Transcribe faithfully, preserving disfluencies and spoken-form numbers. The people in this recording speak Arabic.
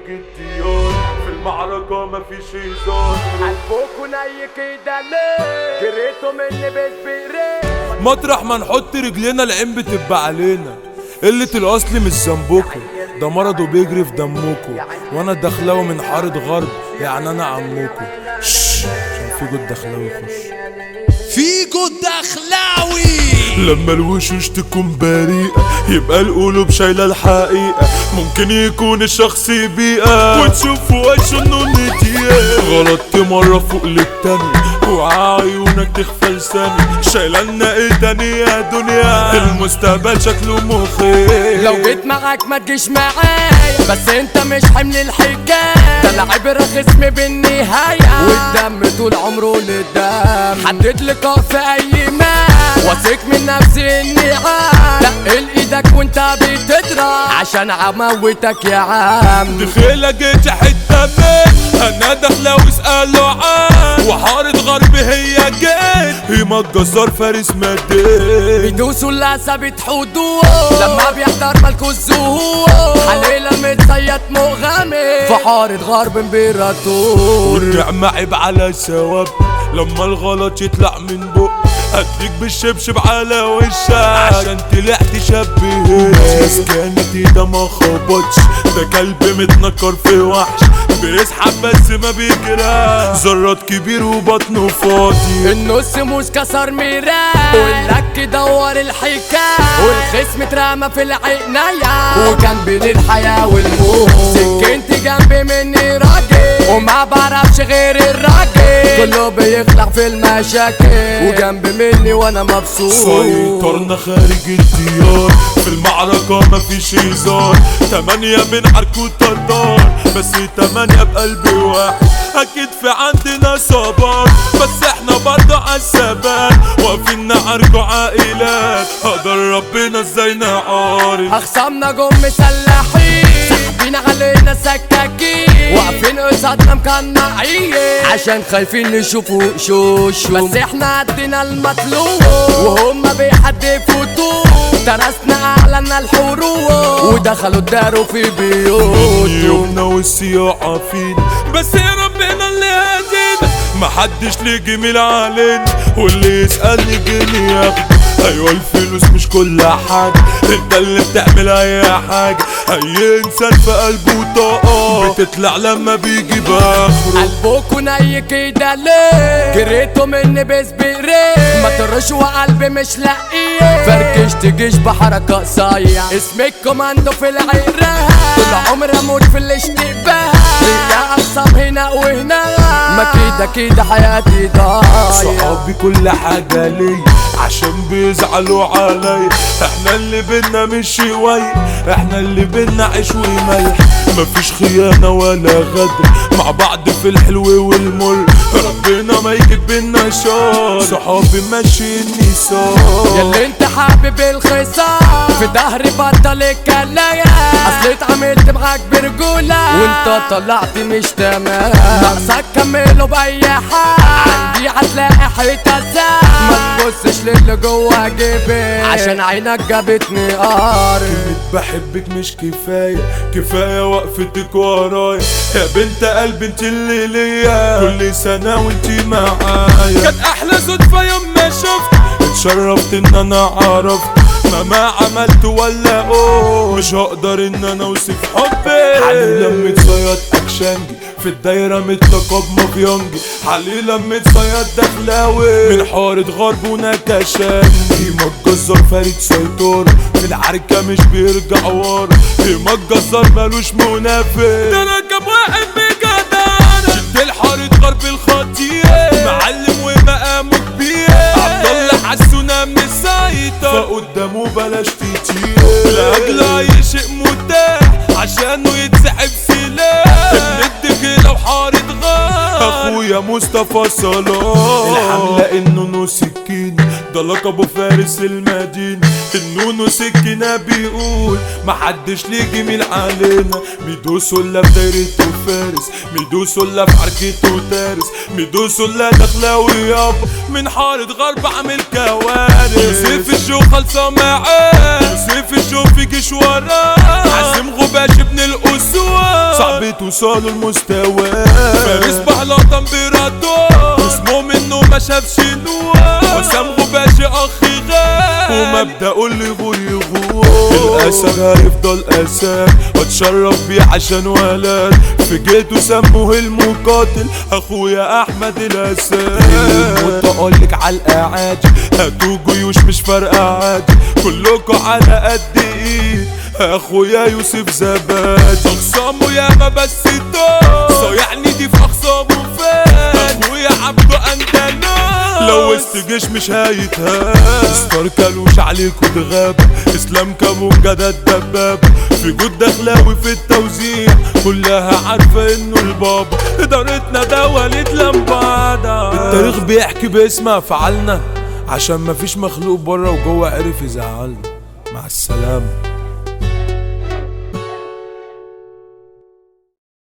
جديات في المعركة مفيش هزار. قلبكوا ني كده ليه جريتوا مني بسبرين مطرح ما نحط رجلينا العين بتبقى علينا. قلة الأصل مش ذنبكوا، ده مرض وبيجري في دمكوا. وانا الدخلاوي من حارة غرب يعني انا عمكوا. شش عشان فيجو الدخلاوي يخش. فيجو الدخلاوي لما الوشوش تكون بريئة يبقى القلوب شايلة الحقيقة. ممكن يكون الشخص بيئة وتشوف وشه انه نتيجة. غلطت مرة فوق للتاني وعيونك تخفى لساني. شايلة لنا ايه تاني يا دنيا؟ المستقبل شكله مخيف. لو جيت معاك ما تجيش معايا، بس انت مش حمل الحكاية. ده العبرة خصم بالنهاية والدم طول عمره للدم. حدد لقاء في اي مال، واثق من نفسي اني عام. تقل ايدك وانت بتضرب عشان عموتك يا عم. دخيلة جيت حتة من انا دخلاوي اسأله عن وحارة غرب هي جيت. هيما الجزار فارس مدين بيدوسوا الاسد حدود لما بيحضر ملكو الزهور. حليلة متصيد مغامر في حارة غرب امبراطور. والنعمة عيب على ثواب لما الغلط يطلع من بق. هديك بالشبشب على وشك عشان طلعت شبهت. ناس كانت ايده ما خبطش، ده كلب متنكر في وحش. بيسحب بس ما بيجرى، زرات كبير وبطنه فاضي. النص موس كسر ميراه واللك دور الحكاية. والخصم اترمى في العناية وكان بين الحياة والموت. سكنتي جنبي مني راجل وما بعرفش غير الراجل. كله بيخلع في المشاكل وجنبي مني وانا مبسوط. سيطرنا خارج الديار في المعركة مفيش هزار. تمانية بنعرك وطردار بس تمانية بقلب واحد. اكيد في عندنا صبر بس احنا برضه عالثبات. واقفين نعركوا عائلات قدر ربنا ازاي نعارض. اخصامنا جم مسلحين ساحبين علينا سكاكين. واقفين قصادنا مقنعين عشان خايفين نشوفوا وشوشهم. بس احنا ادينا المطلوب وهم بيحدفوا طوب. درسنا اعلنا الحروب ودخلوا داروا في بيوتهم. يومنا والسياحة فينا بس يا ربنا اللي هدينا. محدش ليه جميل علينا واللي يسألني جنيه ياخده. ايوه الفلوس مش كل حاجة، انت اللي بتعمل اي حاجة. اي انسان في قلبه طاقة بتطلع لما بيجي باخره. قلبكوا ني كده ليه جريتوا مني بسبرين. ما ترشوا قلبي مش لاقيه فركشت جيش بحركة صايع. اسمك كوماندو في العراق طول عمري اموت في الاشتباه. ليا اقسام هنا وهنا ما كده كده حياتي ضايعة. صحابي كل حاجة ليا عشان بيزعلوا عليا. احنا اللي بينا مش شوية، احنا اللي بينا عيش وملح. مفيش خيانة ولا غدر مع بعض في الحلو والمر. ربنا ما يجيب بينا شر، صحابي ماشيني صار. ياللي انت حابب الخصام في ظهري بطل الكلاية. اصل اتعاملت معاك برجولة وانت طلعت مش تمام. ناقصك كمله باي حال عندي هتلاقي حيطة سام. ما تبصش للي جوا جيبي عشان عينك جابتني قار. كلمة بحبك مش كفاية، كفاية وقفتك ورايا. يا بنت قلبي انت اللي ليا كل سنة وانت معايا. كانت احلى صدفة يوم ما شفت اتشرفت ان انا عرفت. مهما عملت ولا اوه مش هقدر ان انا اوصف حبي. حالي لما اتصيد اكشنجي في الدايرة متلقب مافيانجي. حالي لما اتصيد دخلاوي من حارة غرب ونكشانجي. هيما الجزار فريد سيطرة في العركة مش بيرجع ورا. هيما الجزار مالوش منافس، ده ركب واحد بجدارة. شد الحارة غرب الخطير معلم ومقامه كبير. عبدالله حسونا مسيطر فقدامه بلاش كتير. لاجل اي شيء متاح عشانه يتسحب سلاح. ابن لو حارة غار اخويا مصطفى صلاح. الحملة النونو سكينة ده لقبه فارس المدينة. النونو سكينة بيقول محدش ليه جميل علينا. ميدو سلة في دايرته فارس، ميدو سلة في حركته تارس. ميدو سلة دخلاوي يابا من حارة غرب عامل كوارث. يوسف الجو خلصة معاه، يوسف الجو في جيش وراه. عزم غباش ابن الأسوة صعب توصلوا المستوى. فارس بهلطة امبراطور اسمه منه ما شافش نوار. حسام غباشي اخ غاب ومبدأه اللي يغور يغور. الاسد هيفضل اسد واتشرف بيه عشان ولد. في جيته سموه المقاتل اخويا احمد الاسد. المتقلق على الاعاجي هاتوا جيوش مش فارقه عادي. كلكوا على قد ايد اخويا يوسف زبادي. اخصامه ياما بس طار صايعني دي في اخصامه فات. اخويا عبده اندنا لو وسط جيش مش هيتهان. ستار كالوش عليكوا دغابة. اسلام كابونجا ده الدبابة. في جود دخلاوي في التوزيع كلها عارفة انه البابا. ادارتنا ده وليد لمبادة. التاريخ بيحكي باسم افعالنا عشان مفيش مخلوق بره وجوه عرف يزعلنا. مع السلامة.